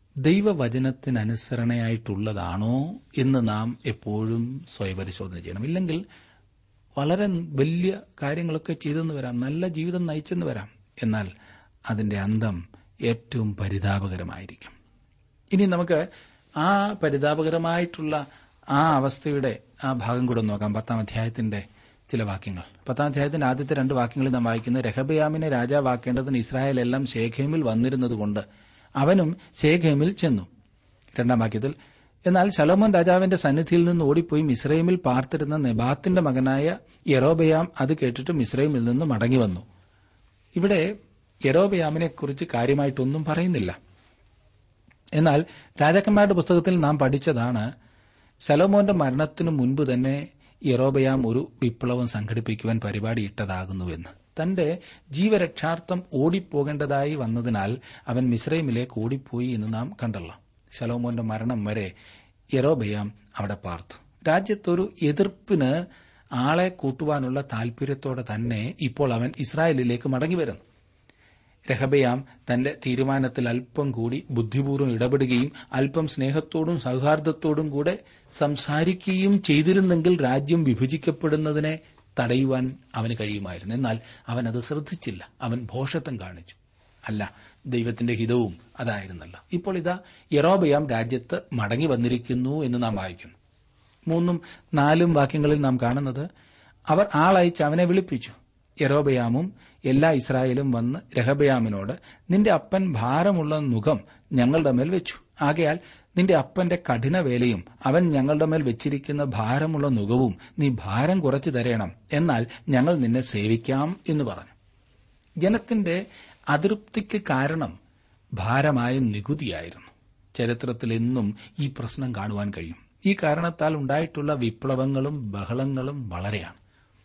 ദൈവവചനത്തിനനുസരണയായിട്ടുള്ളതാണോ എന്ന് നാം എപ്പോഴും സ്വയപരിശോധന ചെയ്യണം. ഇല്ലെങ്കിൽ വളരെ വലിയ കാര്യങ്ങളൊക്കെ ചെയ്തെന്ന് വരാം, നല്ല ജീവിതം നയിച്ചെന്ന് വരാം, എന്നാൽ അതിന്റെ അന്തം ഏറ്റവും പരിതാപകരമായിരിക്കും. ഇനി നമുക്ക് ആ പരിതാപകരമായിട്ടുള്ള ആ അവസ്ഥയുടെ ആ ഭാഗം കൂടെ നോക്കാം. പത്താം അധ്യായത്തിന്റെ ചില വാക്യങ്ങൾ. പത്താം അധ്യായത്തിന്റെ ആദ്യത്തെ രണ്ട് വാക്യങ്ങളിൽ നാം വായിക്കുന്നത്, രഹബയാമിനെ രാജാവാക്കേണ്ടതിന് ഇസ്രായേൽ എല്ലാം ശേഖേമിൽ വന്നിരുന്നതുകൊണ്ട് അവനും ശേഖേമിൽ ചെന്നു. രണ്ടാം വാക്യത്തിൽ, എന്നാൽ ശലോമോൻ രാജാവിന്റെ സന്നിധിയിൽ നിന്ന് ഓടിപ്പോയി മിസ്രൈമിൽ പാർത്തിരുന്ന നെബാത്തിന്റെ മകനായ യെരോബയാം അത് കേട്ടിട്ട് മിസ്രൈമിൽ നിന്ന് മടങ്ങിവന്നു. ഇവിടെ യെരോബയാമിനെക്കുറിച്ച് കാര്യമായിട്ടൊന്നും പറയുന്നില്ല. എന്നാൽ രാജാക്കന്മാരുടെ പുസ്തകത്തിൽ നാം പഠിച്ചതാണ്, ശലോമോന്റെ മരണത്തിനു മുൻപ് തന്നെ യെരോബയാം ഒരു വിപ്ലവം സംഘടിപ്പിക്കുവാൻ പരിപാടിയിട്ടതാകുന്നുവെന്ന്. തന്റെ ജീവരക്ഷാർത്ഥം ഓടിപ്പോകേണ്ടതായി വന്നതിനാൽ അവൻ മിസ്രൈമിലേക്ക് ഓടിപ്പോയി എന്ന് നാം കണ്ടല്ലോ. ശലോമോന്റെ മരണം വരെ യെരോബയാം അവിടെ പാർത്തു. രാജ്യത്തൊരു എതിർപ്പിന് ആളെ കൂട്ടുവാനുള്ള താൽപര്യത്തോടെ തന്നെ ഇപ്പോൾ അവൻ ഇസ്രായേലിലേക്ക് മടങ്ങിവരുന്നു. രഹബയാം തന്റെ തീരുമാനത്തിൽ അല്പം കൂടി ബുദ്ധിപൂർവ്വം ഇടപെടുകയും അല്പം സ്നേഹത്തോടും സൗഹാർദ്ദത്തോടും കൂടെ സംസാരിക്കുകയും ചെയ്തിരുന്നെങ്കിൽ രാജ്യം വിഭജിക്കപ്പെടുന്നതിനെ തടയുവാൻ അവന് കഴിയുമായിരുന്നു. എന്നാൽ അവൻ അത് ശ്രദ്ധിച്ചില്ല. അവൻ ഭോഷത്വം കാണിച്ചു. അല്ല, ദൈവത്തിന്റെ ഹിതവും അതായിരുന്നല്ലോ. ഇപ്പോൾ ഇതാ യെരോബയാം രാജ്യത്ത് മടങ്ങി വന്നിരിക്കുന്നു എന്ന് നാം വായിക്കുന്നു. മൂന്നും നാലും വാക്യങ്ങളിൽ നാം കാണുന്നത്, അവർ ആളയച്ച് അവനെ വിളിപ്പിച്ചു. യെരോബയാമും എല്ലാ ഇസ്രായേലും വന്ന് രഹബയാമിനോട്, നിന്റെ അപ്പൻ ഭാരമുള്ള നുകം ഞങ്ങളുടെ മേൽ വെച്ചു. ആകയാൽ നിന്റെ അപ്പന്റെ കഠിനവേലയും അവൻ ഞങ്ങളുടെ മേൽ വെച്ചിരിക്കുന്ന ഭാരമുള്ള നുകവും നീ ഭാരം കുറച്ചു തരേണം, എന്നാൽ ഞങ്ങൾ നിന്നെ സേവിക്കാം എന്ന് പറഞ്ഞു. ജനത്തിന്റെ അതൃപ്തിക്ക് കാരണം ഭാരമായ നികുതിയായിരുന്നു. ചരിത്രത്തിൽ എന്നും ഈ പ്രശ്നം കാണുവാൻ കഴിയും. ഈ കാരണത്താൽ ഉണ്ടായിട്ടുള്ള വിപ്ലവങ്ങളും ബഹളങ്ങളും വളരെയാണ്.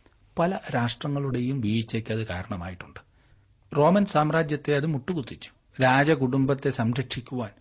പല രാഷ്ട്രങ്ങളുടെയും വീഴ്ചയ്ക്ക് അത് കാരണമായിട്ടുണ്ട്. റോമൻ സാമ്രാജ്യത്തെ അത് മുട്ടുകുത്തിച്ചു. രാജകുടുംബത്തെ സംരക്ഷിക്കുവാൻ,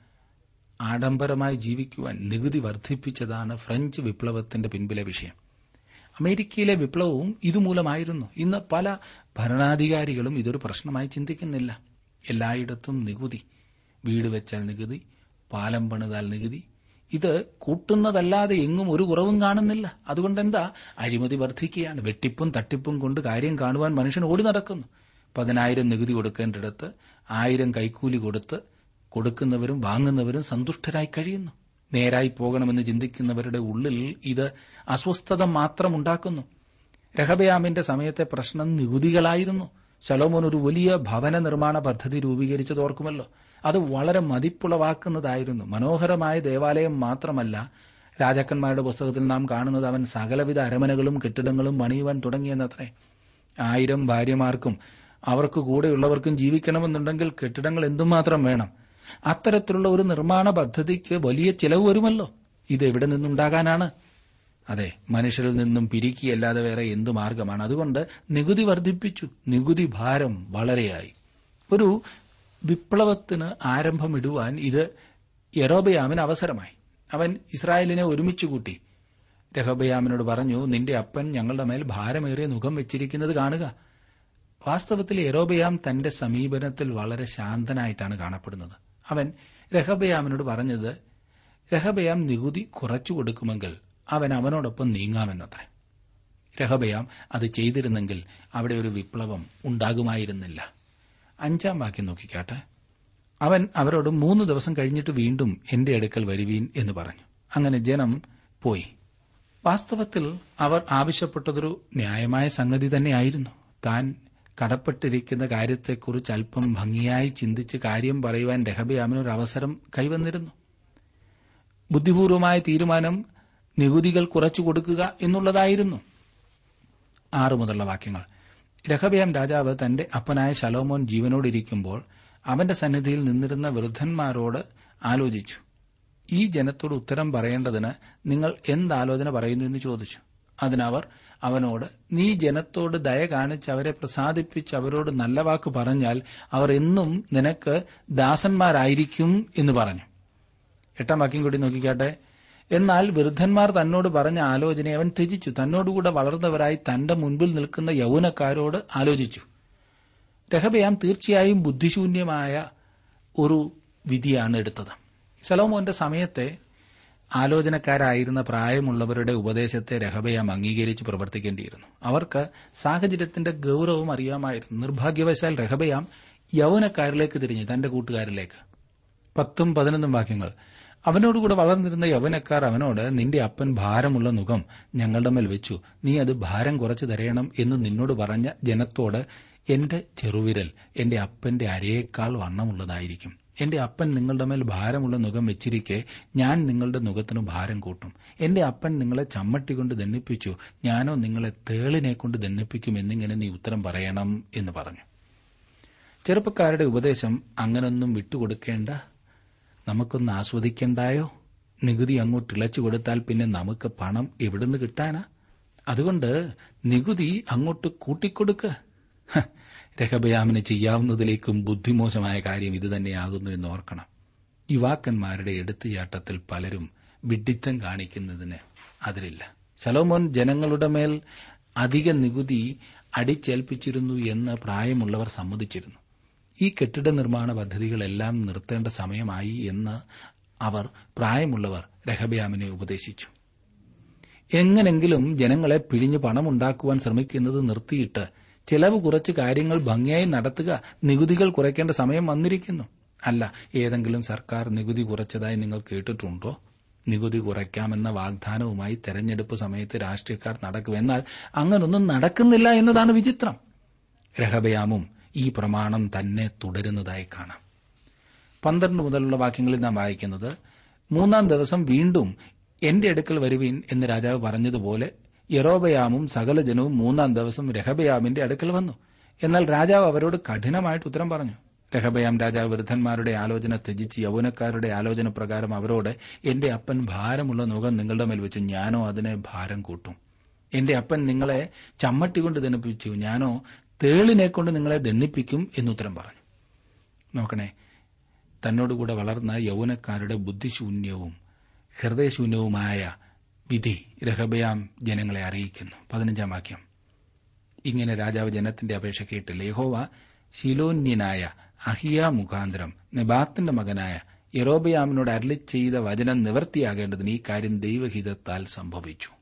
ആഡംബരമായി ജീവിക്കുവാൻ നികുതി വർദ്ധിപ്പിച്ചതാണ് ഫ്രഞ്ച് വിപ്ലവത്തിന്റെ പിൻപിലെ വിഷയം. അമേരിക്കയിലെ വിപ്ലവവും ഇതുമൂലമായിരുന്നു. ഇന്ന് പല ഭരണാധികാരികളും ഇതൊരു പ്രശ്നമായി ചിന്തിക്കുന്നില്ല. എല്ലായിടത്തും നികുതി, വീട് വെച്ചാൽ നികുതി, പാലം പണിതാൽ നികുതി. ഇത് കൂട്ടുന്നതല്ലാതെ എങ്ങും ഒരു കുറവും കാണുന്നില്ല. അതുകൊണ്ടെന്താ, അഴിമതി വർദ്ധിക്കുകയാണ്. വെട്ടിപ്പും തട്ടിപ്പും കൊണ്ട് കാര്യം കാണുവാൻ മനുഷ്യൻ ഓടി നടക്കുന്നു. പതിനായിരം നികുതി കൊടുക്കേണ്ടിടത്ത് ആയിരം കൈക്കൂലി കൊടുത്ത് കൊടുക്കുന്നവരും വാങ്ങുന്നവരും സന്തുഷ്ടരായി കഴിയുന്നു. നേരായി പോകണമെന്ന് ചിന്തിക്കുന്നവരുടെ ഉള്ളിൽ ഇത് അസ്വസ്ഥത മാത്രമുണ്ടാക്കുന്നു. രഹബയാമിന്റെ സമയത്തെ പ്രശ്നം നികുതികളായിരുന്നു. ശലോമോൻ ഒരു വലിയ ഭവന നിർമ്മാണ പദ്ധതി രൂപീകരിച്ചത് ഓർക്കുമല്ലോ. അത് വളരെ മതിപ്പുളവാക്കുന്നതായിരുന്നു. മനോഹരമായ ദേവാലയം മാത്രമല്ല, രാജാക്കന്മാരുടെ പുസ്തകത്തിൽ നാം കാണുന്നത് അവൻ സകലവിധ അരമനകളും കെട്ടിടങ്ങളും പണിയുവാൻ തുടങ്ങിയെന്നത്രേ. ആയിരം ഭാര്യമാർക്കും അവർക്ക് കൂടെയുള്ളവർക്കും ജീവിക്കണമെന്നുണ്ടെങ്കിൽ കെട്ടിടങ്ങൾ എന്തുമാത്രം വേണം. അത്തരത്തിലുള്ള ഒരു നിർമ്മാണ പദ്ധതിക്ക് വലിയ ചെലവ് വരുമല്ലോ. ഇത് എവിടെ നിന്നുണ്ടാകാനാണ്? അതെ, മനുഷ്യരിൽ നിന്നും പിരിക്കിയല്ലാതെ വേറെ എന്തു മാർഗമാണ്? അതുകൊണ്ട് നികുതി വർദ്ധിപ്പിച്ചു. നികുതി ഭാരം വളരെയായി. ഒരു വിപ്ലവത്തിന് ആരംഭമിടുവാൻ ഇത് യെരോബയാമിന് അവസരമായി. അവൻ ഇസ്രായേലിനെ ഒരുമിച്ച് കൂട്ടി രഹബയാമിനോട് പറഞ്ഞു, നിന്റെ അപ്പൻ ഞങ്ങളുടെ മേൽ ഭാരമേറിയ നുകം വെച്ചിരിക്കുന്നത് കാണുക. വാസ്തവത്തിൽ യെരോബയാം തന്റെ സമീപനത്തിൽ വളരെ ശാന്തനായിട്ടാണ് കാണപ്പെടുന്നത്. അവൻ രഹബയാമിനോട് പറഞ്ഞത്, രഹബയാം നികുതി കുറച്ചു കൊടുക്കുമെങ്കിൽ അവൻ അവനോടൊപ്പം നീങ്ങാമെന്നത്രേ. രഹബയാം അത് ചെയ്തിരുന്നെങ്കിൽ അവിടെ ഒരു വിപ്ലവം ഉണ്ടാകുമായിരുന്നില്ല. അഞ്ചാം വാക്യം നോക്കിക്കാട്ടെ. അവൻ അവരോട്, മൂന്ന് ദിവസം കഴിഞ്ഞിട്ട് വീണ്ടും എന്റെ അടുക്കൽ വരുവീൻ എന്ന് പറഞ്ഞു. അങ്ങനെ ജനം പോയി. വാസ്തവത്തിൽ അവർ ആവശ്യപ്പെട്ടതൊരു ന്യായമായ സംഗതി തന്നെയായിരുന്നു. താൻ കടപ്പെട്ടിരിക്കുന്ന കാര്യത്തെക്കുറിച്ച് അല്പം ഭംഗിയായി ചിന്തിച്ച് കാര്യം പറയുവാൻ രഹബയാമിനൊരു അവസരം കൈവന്നിരുന്നു. ബുദ്ധിപൂർവമായ തീരുമാനം നികുതികൾ കുറച്ചു കൊടുക്കുക എന്നുള്ളതായിരുന്നു. ആറു മുതലുള്ള വാക്യങ്ങൾ. രഹബയാം രാജാവ് തന്റെ അപ്പനായ ശലോമോൻ ജീവനോടിരിക്കുമ്പോൾ അവന്റെ സന്നിധിയിൽ നിന്നിരുന്ന വൃദ്ധന്മാരോട് ആലോചിച്ചു. ഈ ജനത്തോട് ഉത്തരം പറയേണ്ടതിന് നിങ്ങൾ എന്താലോചന പറയുന്നു എന്ന് ചോദിച്ചു. അതിനവർ അവനോട്, നീ ജനത്തോട് ദയ കാണിച്ച് അവരെ പ്രസാദിപ്പിച്ച് അവരോട് നല്ല വാക്ക് പറഞ്ഞാൽ അവർ എന്നും നിനക്ക് ദാസന്മാരായിരിക്കും എന്ന് പറഞ്ഞു. എട്ടാം വാക്യം കൂടി നോക്കിക്കാട്ടെ. എന്നാൽ വൃദ്ധന്മാർ തന്നോട് പറഞ്ഞ ആലോചനയെ അവൻ ത്യജിച്ചു. തന്നോടുകൂടെ വളർന്നവരായി തന്റെ മുൻപിൽ നിൽക്കുന്ന യൗവനക്കാരോട് ആലോചിച്ചു. രഹബയാം തീർച്ചയായും ബുദ്ധിശൂന്യമായ ഒരു വിധിയാണ് എടുത്തത്. ശലോമോന്റെ സമയത്തെ ആലോചനക്കാരായിരുന്ന പ്രായമുള്ളവരുടെ ഉപദേശത്തെ രഹബയാം അംഗീകരിച്ച് പ്രവർത്തിക്കേണ്ടിയിരുന്നു. അവർക്ക് സാഹചര്യത്തിന്റെ ഗൌരവം അറിയാമായിരുന്നു. നിർഭാഗ്യവശാൽ രഹബയാം യൗവനക്കാരിലേക്ക് തിരിഞ്ഞു, തന്റെ കൂട്ടുകാരിലേക്ക്. പത്തും പതിനൊന്നും വാക്യങ്ങൾ. അവനോടുകൂടെ വളർന്നിരുന്ന യൗവനക്കാർ അവനോട്, നിന്റെ അപ്പൻ ഭാരമുള്ള നുകം ഞങ്ങളുടെ മേൽ വെച്ചു, നീ അത് ഭാരം കുറച്ചു തരയണം എന്ന് നിന്നോട് പറഞ്ഞ ജനത്തോട്, എന്റെ ചെറുവിരൽ എന്റെ അപ്പന്റെ അരയേക്കാൾ വണ്ണമുള്ളതായിരിക്കും. എന്റെ അപ്പൻ നിങ്ങളുടെ മേൽ ഭാരമുള്ള നുകം വെച്ചിരിക്കെ ഞാൻ നിങ്ങളുടെ നുകത്തിന് ഭാരം കൂട്ടും. എന്റെ അപ്പൻ നിങ്ങളെ ചമ്മട്ടി കൊണ്ട് ദണ്ഡിപ്പിച്ചു, ഞാനോ നിങ്ങളെ തേളിനെ കൊണ്ട് ദണ്ഡിപ്പിക്കും എന്നിങ്ങനെ നീ ഉത്തരം പറയണം എന്ന് പറഞ്ഞു. ചെറുപ്പക്കാരുടെ ഉപദേശം അങ്ങനൊന്നും വിട്ടുകൊടുക്കേണ്ട, നമുക്കൊന്ന് ആസ്വദിക്കണ്ടായോ? നികുതി അങ്ങോട്ട് ഇളച്ചു കൊടുത്താൽ പിന്നെ നമുക്ക് പണം എവിടുന്ന് കിട്ടാനാ? അതുകൊണ്ട് നികുതി അങ്ങോട്ട് കൂട്ടിക്കൊടുക്ക. രഹബയാമിന് ചെയ്യാവുന്നതിലേക്കും ബുദ്ധിമോശമായ കാര്യം ഇതുതന്നെയാകുന്നു എന്ന് ഓർക്കണം. യുവാക്കന്മാരുടെ എടുത്തുചാട്ടത്തിൽ പലരും വിഡ്ഢിത്തം കാണിക്കുന്നതിന് അതിരില്ല. ശലോമോൻ ജനങ്ങളുടെ മേൽ അധിക നികുതി അടിച്ചേൽപ്പിച്ചിരുന്നു എന്ന് പ്രായമുള്ളവർ സമ്മതിച്ചിരുന്നു. ഈ കെട്ടിട നിർമ്മാണ പദ്ധതികളെല്ലാം നിർത്തേണ്ട സമയമായി എന്ന് അവർ പ്രായമുള്ളവർ രഹബയാമിനെ ഉപദേശിച്ചു. എങ്ങനെങ്കിലും ജനങ്ങളെ പിഴിഞ്ഞ് പണമുണ്ടാക്കുവാൻ ശ്രമിക്കുന്നത് നിർത്തിയിട്ട് ചെലവ് കുറച്ച് കാര്യങ്ങൾ ഭംഗിയായി നടത്തുക. നികുതികൾ കുറയ്ക്കേണ്ട സമയം വന്നിരിക്കുന്നു. അല്ല, ഏതെങ്കിലും സർക്കാർ നികുതി കുറച്ചതായി നിങ്ങൾ കേട്ടിട്ടുണ്ടോ? നികുതി കുറയ്ക്കാമെന്ന വാഗ്ദാനവുമായി തെരഞ്ഞെടുപ്പ് സമയത്ത് രാഷ്ട്രീയക്കാർ നടക്കും. എന്നാൽ അങ്ങനൊന്നും നടക്കുന്നില്ല എന്നതാണ് വിചിത്രം. രഹബയാമും ഈ പ്രമാണം തന്നെ തുടരുന്നതായി കാണാം. പന്ത്രണ്ട് മുതലുള്ള വാക്യങ്ങളിൽ നാം വായിക്കുന്നത്, മൂന്നാം ദിവസം വീണ്ടും എന്റെ അടുക്കൽ വരുവീൻ എന്ന് രാജാവ് പറഞ്ഞതുപോലെ യൊരോബയാമും സകല ജനവും മൂന്നാം ദിവസം രഹബയാമിന്റെ അടുക്കൽ വന്നു. എന്നാൽ രാജാവ് അവരോട് കഠിനമായിട്ട് ഉത്തരം പറഞ്ഞു. രഹബയാം രാജാവ് വൃദ്ധന്മാരുടെ ആലോചന ത്യജിച്ച് യൗവനക്കാരുടെ ആലോചന പ്രകാരം അവരോട്, എന്റെ അപ്പൻ ഭാരമുള്ള നുകം നിങ്ങളുടെ മേൽ വെച്ചു, ഞാനോ അതിനെ ഭാരം കൂട്ടും. എന്റെ അപ്പൻ നിങ്ങളെ ചമ്മട്ടി കൊണ്ട് ദണ്ഡിപ്പിച്ചു, ഞാനോ തേളിനെക്കൊണ്ട് നിങ്ങളെ ദണ്ഡിപ്പിക്കും എന്നുത്തരം പറഞ്ഞു. നോക്കണേ, തന്നോടുകൂടെ വളർന്ന യൗവനക്കാരുടെ ബുദ്ധിശൂന്യവും ഹൃദയശൂന്യവുമായ വിധി രഹബയാം ജനങ്ങളെ അറിയിക്കുന്നു. പതിനഞ്ചാം വാക്യം, ഇങ്ങനെ രാജാവ് ജനത്തിന്റെ അപേക്ഷ കേട്ടില്ല. യഹോവ ശിലോന്യനായ അഹിയ മുഖാന്തരം നെബാത്തിന്റെ മകനായ യൊരോബയാമിനോട് അരുളി ചെയ്ത വചനം നിവൃത്തിയാകേണ്ടതിന് ഈ കാര്യം ദൈവഹിതത്താൽ സംഭവിച്ചു.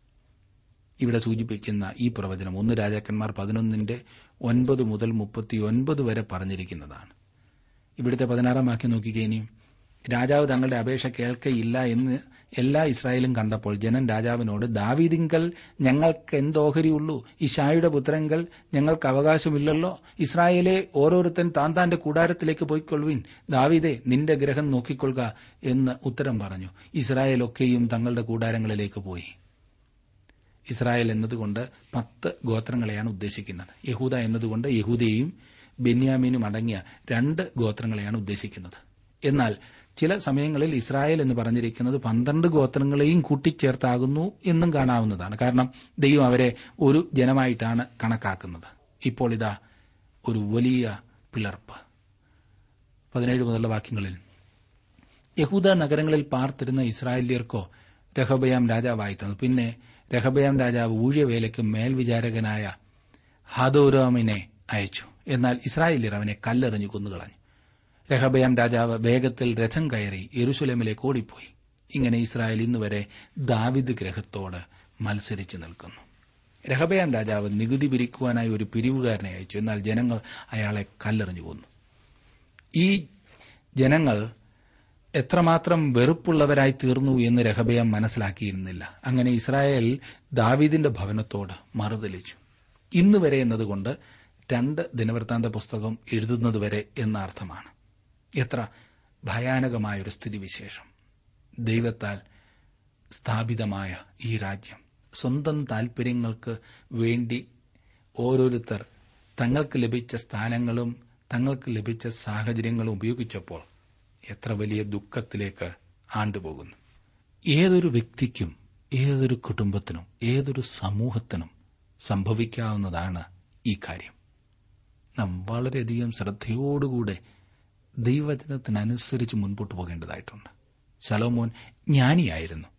ഇവിടെ സൂചിപ്പിക്കുന്ന ഈ പ്രവചനം ഒന്ന് രാജാക്കന്മാർ പതിനൊന്നിന്റെ ഒൻപത് മുതൽ മുപ്പത്തിയൊൻപത് വരെ പറഞ്ഞിരിക്കുന്നതാണ്. ഇവിടുത്തെ പതിനാറാം വാക്യം നോക്കിക്കഴിഞ്ഞു, രാജാവ് തങ്ങളുടെ അപേക്ഷ കേൾക്കയില്ല എന്ന് എല്ലാ ഇസ്രായേലും കണ്ടപ്പോൾ ജനം രാജാവിനോട്, ദാവീദിങ്കൽ ഞങ്ങൾക്ക് എന്തോഹരിയുള്ളൂ? ഇശായിയുടെ പുത്രങ്കൽ ഞങ്ങൾക്ക് അവകാശമില്ലല്ലോ. ഇസ്രായേലെ ഓരോരുത്തൻ താൻ താന്റെ കൂടാരത്തിലേക്ക് പോയിക്കൊള്ളുവിൻ, ദാവീദേ നിന്റെ ഗ്രഹം നോക്കിക്കൊള്ളുക എന്ന് ഉത്തരം പറഞ്ഞു. ഇസ്രായേലൊക്കെയും തങ്ങളുടെ കൂടാരങ്ങളിലേക്ക് പോയി. ഇസ്രായേൽ എന്നതുകൊണ്ട് പത്ത് ഗോത്രങ്ങളെയാണ് ഉദ്ദേശിക്കുന്നത്. യഹൂദ എന്നതുകൊണ്ട് യഹൂദയെയും ബെന്യാമീനും അടങ്ങിയ രണ്ട് ഗോത്രങ്ങളെയാണ് ഉദ്ദേശിക്കുന്നത്. എന്നാൽ ചില സമയങ്ങളിൽ ഇസ്രായേൽ എന്ന് പറഞ്ഞിരിക്കുന്നത് പന്ത്രണ്ട് ഗോത്രങ്ങളെയും കൂട്ടിച്ചേർത്താകുന്നു എന്നും കാണാവുന്നതാണ്. കാരണം ദൈവം അവരെ ഒരു ജനമായിട്ടാണ് കണക്കാക്കുന്നത്. ഇപ്പോൾ ഇതാ ഒരു വലിയ പിളർപ്പ്. പതിനേഴ് മുതലുള്ള വാക്യങ്ങളിൽ, യഹൂദ നഗരങ്ങളിൽ പാർത്തിരുന്ന ഇസ്രായേല്യർക്കോ രഹബയാം രാജാവായി തന്നു. പിന്നെ രഹബയാം രാജാവ് ഊഴിയവേലയ്ക്ക് മേൽവിചാരകനായ ഹാദോരാമിനെ അയച്ചു. എന്നാൽ ഇസ്രായേല്യർ അവനെ കല്ലെറിഞ്ഞു കൊന്നുകളഞ്ഞു. രഹബയാം രാജാവ് വേഗത്തിൽ രഥം കയറി യെരൂശലേമിലേക്ക് ഓടിപ്പോയി. ഇങ്ങനെ ഇസ്രായേൽ ഇന്നുവരെ ദാവീദ് ഗ്രഹത്തോട് മത്സരിച്ചു നിൽക്കുന്നു. രഹബയാം രാജാവ് നികുതി പിരിക്കുവാനായി ഒരു പിരിവുകാരനെ അയച്ചു. എന്നാൽ ജനങ്ങൾ അയാളെ കല്ലെറിഞ്ഞു കൊന്നു. ഈ ജനങ്ങൾ എത്രമാത്രം വെറുപ്പുള്ളവരായി തീർന്നു എന്ന് രഹബയാം മനസ്സിലാക്കിയിരുന്നില്ല. അങ്ങനെ ഇസ്രായേൽ ദാവീദിന്റെ ഭവനത്തോട് മറുതലിച്ചു. ഇന്നുവരെ എന്നതുകൊണ്ട് രണ്ട് ദിനവൃത്താന്ത പുസ്തകം എഴുതുന്നതുവരെ എന്ന അർത്ഥമാണ്. എത്ര ഭയാനകമായൊരു സ്ഥിതിവിശേഷം! ദൈവത്താൽ സ്ഥാപിതമായ ഈ രാജ്യം സ്വന്തം താൽപര്യങ്ങൾക്ക് വേണ്ടി ഓരോരുത്തർ തങ്ങൾക്ക് ലഭിച്ച സ്ഥാനങ്ങളും തങ്ങൾക്ക് ലഭിച്ച സാഹചര്യങ്ങളും ഉപയോഗിച്ചപ്പോൾ എത്ര വലിയ ദുഃഖത്തിലേക്ക് ആണ്ടുപോകുന്നു. ഏതൊരു വ്യക്തിക്കും, ഏതൊരു കുടുംബത്തിനും, ഏതൊരു സമൂഹത്തിനും സംഭവിക്കാവുന്നതാണ് ഈ കാര്യം. നാം വളരെയധികം ശ്രദ്ധയോടുകൂടെ ദൈവവചനത്തിനനുസരിച്ച് മുൻപോട്ട് പോകേണ്ടതായിട്ടുണ്ട്. ശലോമോൻ ജ്ഞാനിയായിരുന്നു,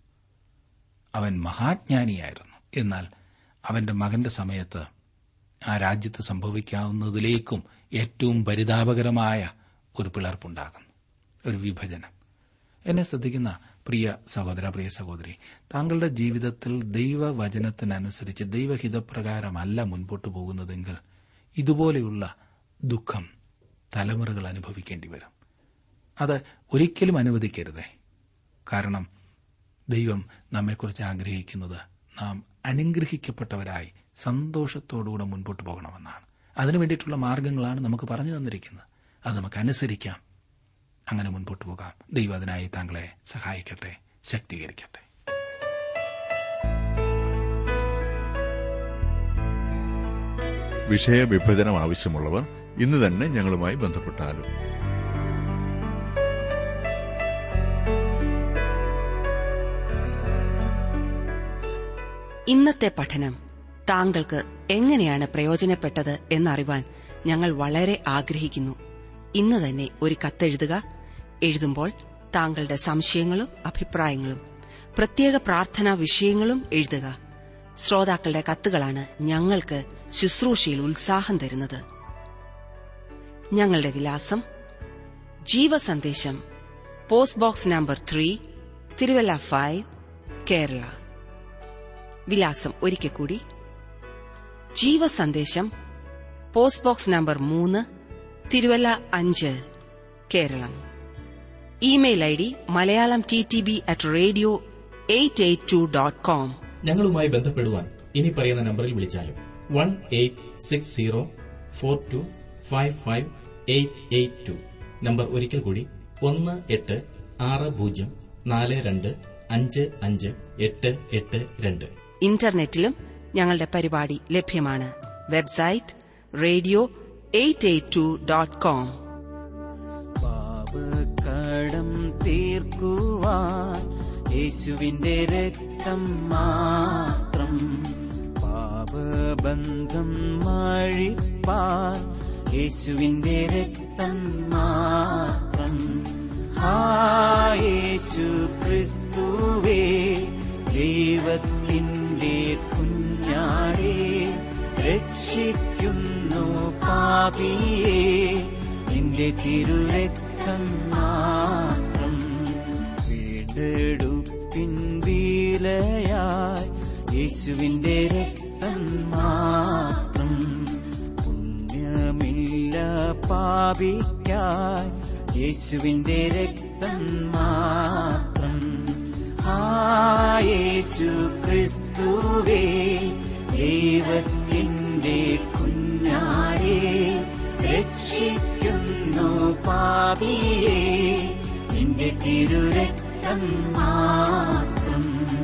അവൻ മഹാജ്ഞാനിയായിരുന്നു. എന്നാൽ അവന്റെ മകന്റെ സമയത്ത് ആ രാജ്യത്ത് സംഭവിക്കാവുന്നതിലേക്കും ഏറ്റവും പരിതാപകരമായ ഒരു പിളർപ്പുണ്ടാകുന്നു, ഒരു വിഭജനം. എന്നെ ശ്രദ്ധിക്കുന്ന പ്രിയ സഹോദര, പ്രിയ സഹോദരി, താങ്കളുടെ ജീവിതത്തിൽ ദൈവവചനത്തിനനുസരിച്ച് ദൈവഹിതപ്രകാരമല്ല മുൻപോട്ട് പോകുന്നതെങ്കിൽ ഇതുപോലെയുള്ള ദുഃഖം തലമുറകൾ അനുഭവിക്കേണ്ടി വരും. അത് ഒരിക്കലും അനുവദിക്കരുതേ. കാരണം ദൈവം നമ്മെക്കുറിച്ച് ആഗ്രഹിക്കുന്നത് നാം അനുഗ്രഹിക്കപ്പെട്ടവരായി സന്തോഷത്തോടുകൂടെ മുൻപോട്ട് പോകണമെന്നാണ്. അതിനു വേണ്ടിയിട്ടുള്ള മാർഗ്ഗങ്ങളാണ് നമുക്ക് പറഞ്ഞു തന്നിരിക്കുന്നത്. അത് നമുക്ക് അനുസരിക്കാം, അങ്ങനെ മുൻപോട്ട് പോകാം. ദൈവം അതിനായി താങ്കളെ സഹായിക്കട്ടെ, ശക്തീകരിക്കട്ടെ. വിഷയവിഭജനം ആവശ്യമുള്ളവർ ഇന്ന് തന്നെ ഞങ്ങളുമായി ബന്ധപ്പെട്ടാലും. ഇന്നത്തെ പഠനം താങ്കൾക്ക് എങ്ങനെയാണ് പ്രയോജനപ്പെട്ടത് എന്നറിവാൻ ഞങ്ങൾ വളരെ ആഗ്രഹിക്കുന്നു. ഇന്ന് തന്നെ ഒരു കത്തെഴുതുക. എഴുതുമ്പോൾ താങ്കളുടെ സംശയങ്ങളും അഭിപ്രായങ്ങളും പ്രത്യേക പ്രാർത്ഥനാ വിഷയങ്ങളും എഴുതുക. ശ്രോതാക്കളുടെ കത്തുകളാണ് ഞങ്ങൾക്ക് ശുശ്രൂഷയിൽ ഉത്സാഹം തരുന്നത്. ഞങ്ങളുടെ വിലാസം: ജീവസന്ദേശം, post box number three, Thiruvalla five, Kerala. വിലാസം ഒരിക്കൽ കൂടി: ജീവസന്ദേശം, പോസ്റ്റ് ബോക്സ് നമ്പർ മൂന്ന്, തിരുവല്ല അഞ്ച്, കേരളം. ഇമെയിൽ ഐ ഡി Malayalam T T B at radio eight eight two dot com. ഞങ്ങളുമായി ബന്ധപ്പെടുവാൻ ഇനി പറയുന്ന നമ്പറിൽ വിളിച്ചാലും one eight six zero four two five five eight eight two. Number ഒരിക്കൽ കൂടി: ഒന്ന് എട്ട് ആറ് പൂജ്യം നാല് രണ്ട് അഞ്ച് അഞ്ച് എട്ട് എട്ട് രണ്ട്. ഇന്റർനെറ്റിലും ഞങ്ങളുടെ പരിപാടി ലഭ്യമാണ്. Website radio eight eight two dot com. പാപക്കടം തീർക്കുവാൻ യേശുവിന്റെ രക്തം മാത്രം, പാപബന്ധം മാഴിപ്പാൻ യേശുവിന്റെ രക്തം മാത്രം. ആ യേശു ക്രിസ്തുവേ, ദൈവത്തിന്റെ കുഞ്ഞാടേ, രക്ഷിക്കുന്നു പാപിയെ നിന്റെ തിരുരക്തം മാത്രം. വീണ്ടെടുപ്പിൻ വിലയായി യേശുവിന്റെ രക്തം മാത്രം. പുണ്യമില്ല പാപിക്കായി യേശുവിന്റെ രക്തം മാത്രം. ആ യേശു ക്രിസ്തുവേ, ദൈവത്തിന്റെ കുഞ്ഞാടേ, രക്ഷിക്കുന്നു പാപിയെ നിന്റെ തിരുരക്തം മാത്രം.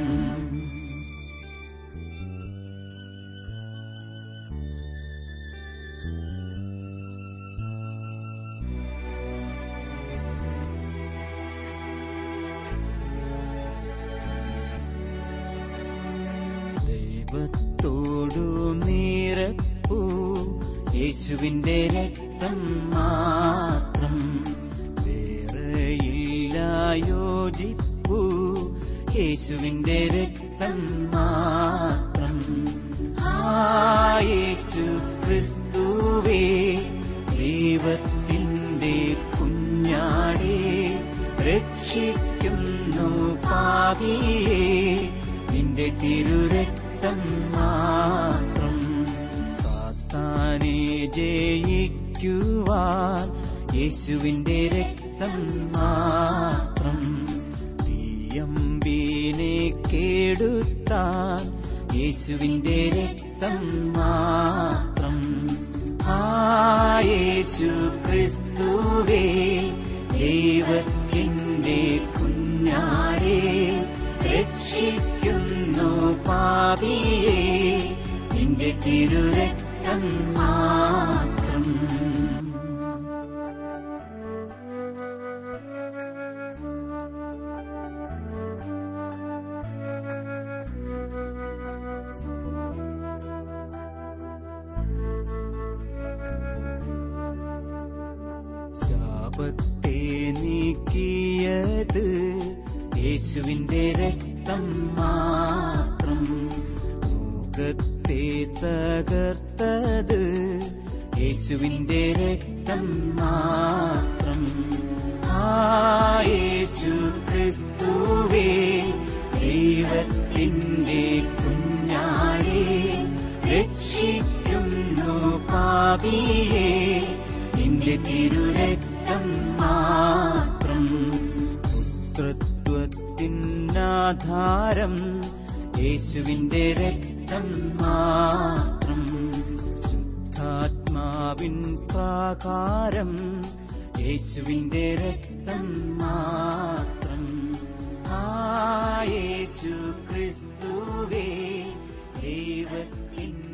ദൈവത്തോടു നിരപ്പൂ യേശുവിന്റെ രക്തം മാത്രം. വേറെയില്ല യോജിപ്പൂ യേശുവിന്റെ രക്തം മാത്രം. ആ യേശു ക്രിസ്തുവേ, ദൈവത്തിന്റെ കുഞ്ഞാടേ, രക്ഷിക്കുന്നു പാപിയെ നിന്റെ തിരുരക്തം മാത്രം. സാത്താനെ ജയിക്കുവാൻ യേശുവിന്റെ രക്തം മാത്രം. തീയമ്പീനെ കേടുത്താൻ യേശുവിന്റെ രക്തം മാത്രം. ആ യേശു ക്രിസ്തുവേ, ദൈവത്തിന്റെ കുഞ്ഞാടേ, രക്ഷിക്കുന്നു പാപിയെ നിന്റെ തിരുരക്തം മാത്രം. ശാപത്തെ നീക്കിയത് യേശുവിന്റെ രക്തം മാത്രം. ലോകത്തെ തകർത്തത് യേശുവിന്റെ രക്തം മാത്രം. ആ യേശു ക്രിസ്തുവേ, ദൈവത്തിന്റെ കുഞ്ഞാടേ, രക്ഷിക്കുന്നു പാപിയെ നിന്റെ തിരുരക്തം മാത്രം. പുത്രത്വത്തിൽ ആധാരം യേശുവിന്റെ രക്തം മാത്രം. ശുദ്ധാത്മാവിൻ പ്രാകാരം യേശുവിന്റെ രക്തം മാത്രം. ആ യേശു ക്രിസ്തുവേ ദൈവത്തിൻ